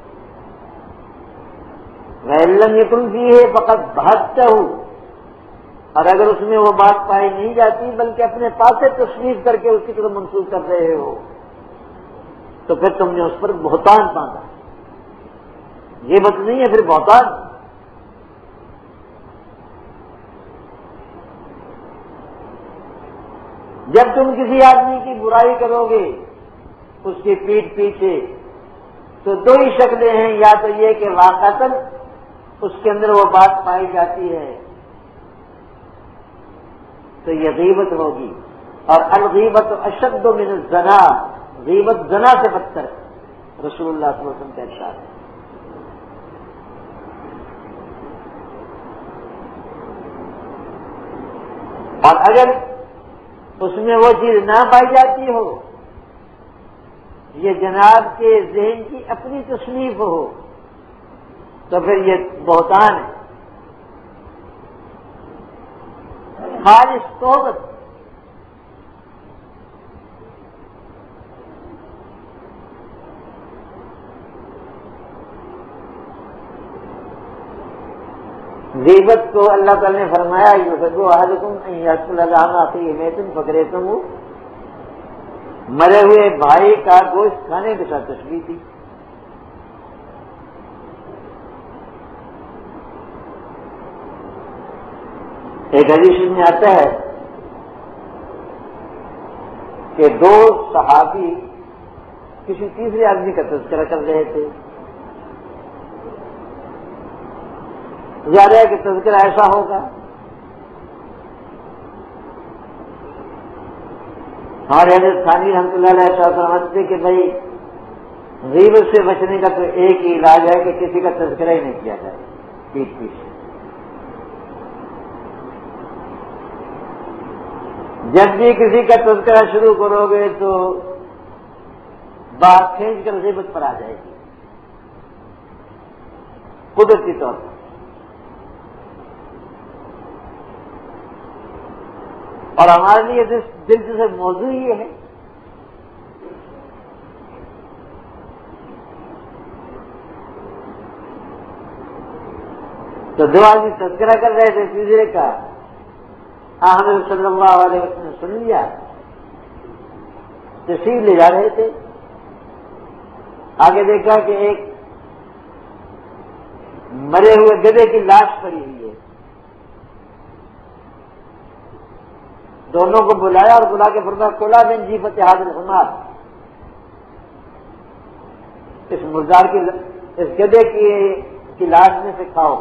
S2: وَإِن لَّمْ يَكُنْ فِيهِ فَقَدْ بَهَتَّهُ، اور اگر اس میں وہ بات پائی نہیں جاتی بلکہ اپنے پاس سے تصنیف کر کے اس کی طرف منسوخ کر رہے ہو تو پھر تم نے اس پر بہتان باندھا۔ یہ بات نہیں ہے، پھر بہتان۔ جب تم کسی آدمی کی برائی کرو گے اس کی پیٹھ پیچھے تو دو ہی شکلیں ہیں، یا تو یہ کہ واقعتاً اس کے اندر وہ بات پائی جاتی ہے تو یہ غیبت ہوگی، اور الغیبت اشد من الزنا، غیبت زنا سے بدتر ہے، رسول اللہ صلی اللہ علیہ وسلم کا ارشاد ہے۔ اور اگر اس میں وہ چیز نہ پائی جاتی ہو، یہ جناب کے ذہن کی اپنی تصنیف ہو، تو پھر یہ بہتان ہے، خالص توبت۔ غیبت کو اللہ تعالی نے فرمایا یحب احدکم ان یاکل لحم اخیہ میتا فکرہتموہ، مرے ہوئے بھائی کا گوشت کھانے کے ساتھ تشبیہ تھی۔ ایک حدیث میں آتا ہے کہ دو صحابی کسی تیسرے آدمی کا تذکرہ کر رہے تھے. ظاہر ہے کہ تذکرہ ایسا ہوگا. ہمارے حضرت ثانی رحمۃ اللہ علیہ ایسا سمجھتے کہ بھائی غیبت سے بچنے کا تو ایک ہی علاج ہے کہ کسی کا تذکرہ ہی نہیں کیا جائے پیٹ پیچھے. جب بھی کسی کا تذکرہ شروع کرو گے تو بات کھینچ کر غیبت پر آ جائے گی قدرتی طور پر. اور ہمارے لیے دلچسپ موضوع یہ ہے تو دو آدمی تذکرہ کر رہے تھے تیسرے کا حضرت صلی اللہ علیہ وسلم نے سن لیا. تشریف لے جا رہے تھے. آگے دیکھا کہ ایک مرے ہوئے گدھے کی لاش پڑی ہوئی ہے. دونوں کو بلایا اور بلا کے فرمایا کلا بن جی فتح حاضر حمار، اس مردار کی اس گدھے کی, کی لاش میں سے کھاؤ.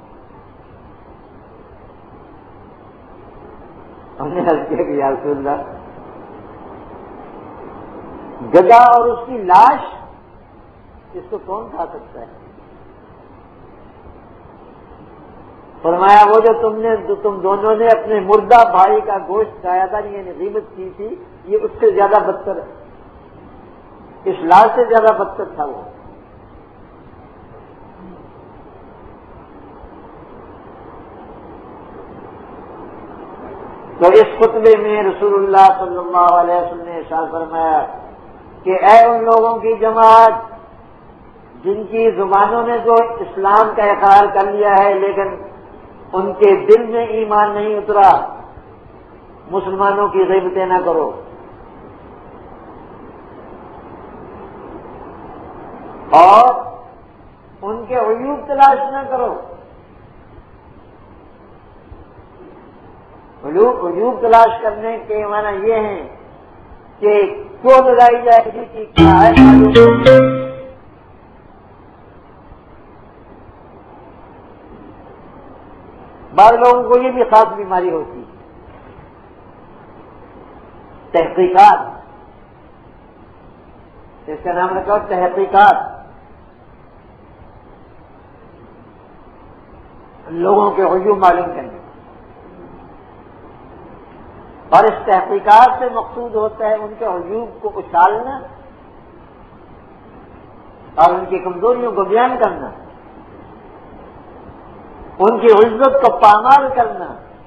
S2: ہم نے حل کیا کہ یا رسول اللہ گدھا اور اس کی لاش اس کو کون کھا سکتا ہے؟ فرمایا وہ جو تم نے جو تم دونوں نے اپنے مردہ بھائی کا گوشت کھایا تھا یعنی غیبت کی تھی یہ اس سے زیادہ بدتر ہے، اس لاش سے زیادہ بدتر تھا وہ. تو اس خطبے میں رسول اللہ صلی اللہ علیہ وسلم نے ارشاد فرمایا کہ اے ان لوگوں کی جماعت جن کی زبانوں نے جو اسلام کا اقرار کر لیا ہے لیکن ان کے دل میں ایمان نہیں اترا، مسلمانوں کی غیبتیں نہ کرو. اور ان کے عیوب تلاش نہ کرو. عیوب تلاش کرنے کے معنی یہ ہیں کہ کیوں لگائی جائے گی کہ کیا ہے. بعض لوگوں کو یہ بھی خاص بیماری ہوتی ہے تحقیقات، اس کا نام رکھا تحقیقات. لوگوں کے عیوب معلوم کرنے اور اس تحقیقات سے مقصود ہوتا ہے ان کے عیوب کو اچھالنا اور ان کی کمزوریوں کو بیان کرنا، ان کی عزت کو پامال کرنا.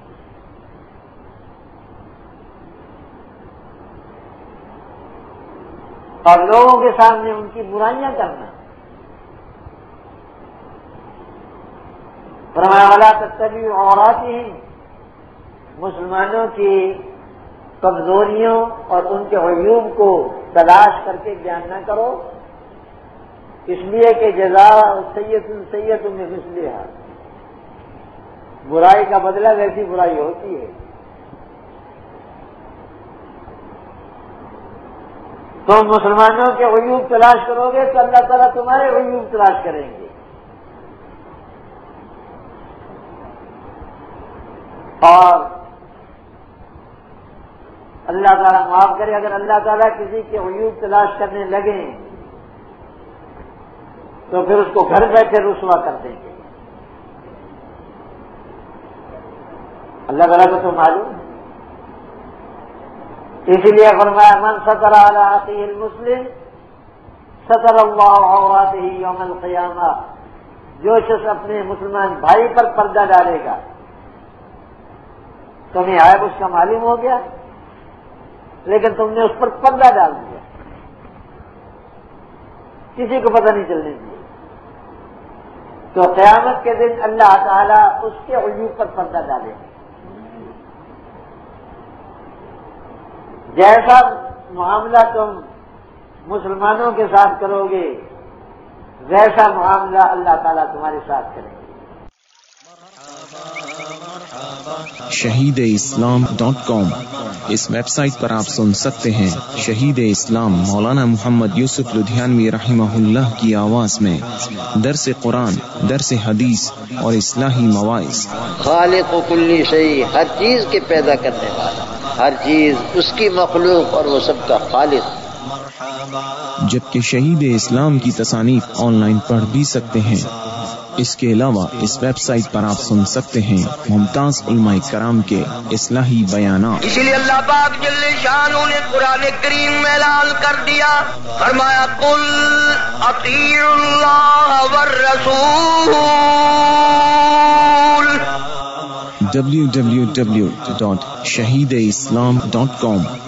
S2: اور لوگوں کے سامنے ان کی برائیاں کرنا. فرمایا ولا تتبعوا عوراتہم، مسلمانوں کی کمزوریوں اور ان کے عیوب کو تلاش کر کے بیان نہ کرو، اس لیے کہ جزاء سیئۃ سیئۃ بمثلھا، برائی کا بدلہ ویسی برائی ہوتی ہے. تم مسلمانوں کے عیوب تلاش کرو گے تو اللہ تعالیٰ تمہارے عیوب تلاش کریں گے. اور اللہ تعالیٰ معاف کرے اگر اللہ تعالیٰ کسی کے عیوب تلاش کرنے لگیں تو پھر اس کو گھر بیٹھے رسوا کر دیں گے. اللہ تعالیٰ کو تو معلوم ہے. اسی لیے فرمایا من ستر علی اخیہ المسلم ستر اللہ عوراتہ یوم القیامہ، جو شخص اپنے مسلمان بھائی پر پردہ ڈالے گا. تمہیں عیب اس کا معلوم ہو گیا لیکن تم نے اس پر پردہ ڈال دیا، کسی کو پتہ نہیں چلنے دیا، تو قیامت کے دن اللہ تعالیٰ اس کے عیوب پر پردہ ڈالے گا. جیسا معاملہ تم مسلمانوں کے ساتھ کرو گے ویسا معاملہ اللہ تعالیٰ تمہارے ساتھ کرے گا.
S1: Shaheed Islam dot com. اس ویب سائٹ پر آپ سن سکتے ہیں شہید اسلام مولانا محمد یوسف لدھیانوی رحمہ اللہ کی آواز میں درس قرآن، درس حدیث اور اصلاحی مواعظ۔
S5: خالق و کلی شیء، ہر چیز کے پیدا کرنے والا، ہر چیز اس کی مخلوق اور وہ سب کا خالق۔
S1: جبکہ شہید اسلام کی تصانیف آن لائن پڑھ بھی سکتے ہیں۔ اس کے علاوہ اس ویب سائٹ پر آپ سن سکتے ہیں ممتاز علماء کرام کے اصلاحی بیانات۔
S3: اسی لیے اللہ پاک جل شانہ نے قرآن کریم میں اعلان کر دیا، فرمایا قل اطیعوا اللہ والرسول۔
S1: W W W dot Shaheed Islam dot کام